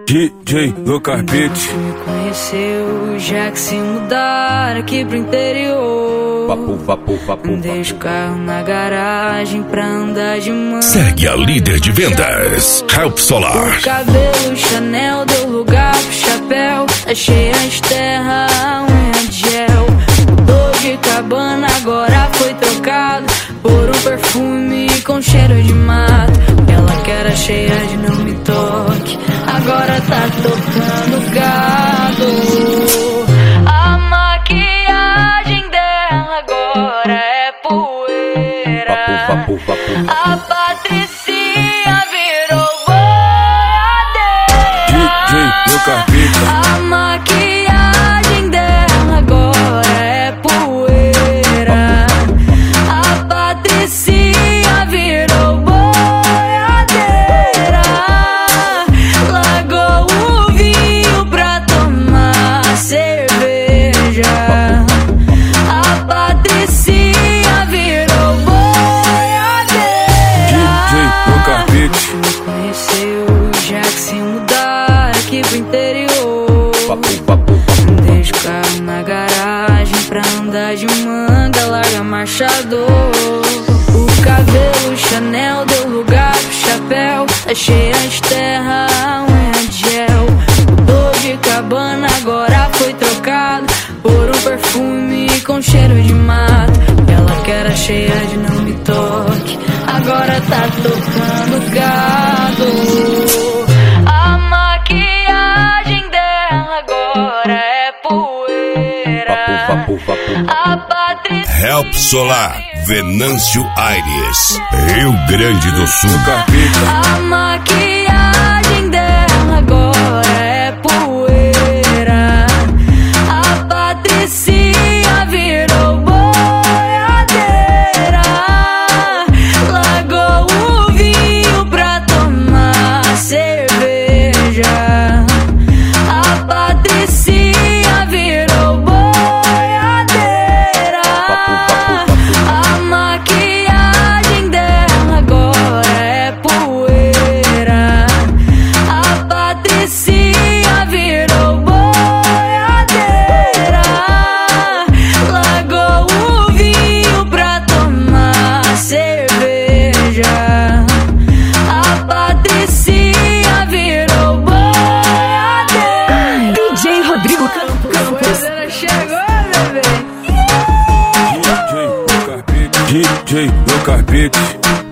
DJ no carpete. Me conheceu já que se mudar aqui pro interior. Deixa o carro na garagem pra andar de mão. Segue a líder de vendas, Help Solar. O cabelo Chanel deu lugar pro chapéu. Tá cheia de terra, a unha de gel. Mudou de cabana, agora foi trocado por um perfume com cheiro de mato. Ela que era cheia de não me toque, agora tá tocando gado. A maquiagem dela agora é poeira. A Patricinha virou boiadeira. DJ no carpete. A maquiagem dela agora é poeira. A Patricinha virou boiadeira. Largou o vinho pra tomar cerveja. A Patricinha virou boiadeira. DJ no carpete. Me conheceu já que se mudar aqui pro interior. Deixa o carro na garagem pra andar de manga, larga marchador. O cabelo Chanel deu lugar pro chapéu. Tá cheia de terra, a unha de gel. Mudou de cabana, agora foi trocado por um perfume com cheiro de mato. Ela que era cheia de não me toque, agora tá tocando gado. A maquiagem dela agora é poeira. A Patrícia Help Solar, Venâncio Aires, Rio Grande do Sul. A maquiagem dela agora é poeira. A Patricinha virou boiadeira. Largou o vinho pra tomar cerveja. A Patricinha virou boiadeira. A maquiagem dela agora é poeira. A Patricinha virou boiadeira. Largou o vinho pra tomar cerveja. A Patricinha virou boiadeira. DJ Rodrigo Campos. Chegou, bebê. DJ no carpete. DJ no carpete.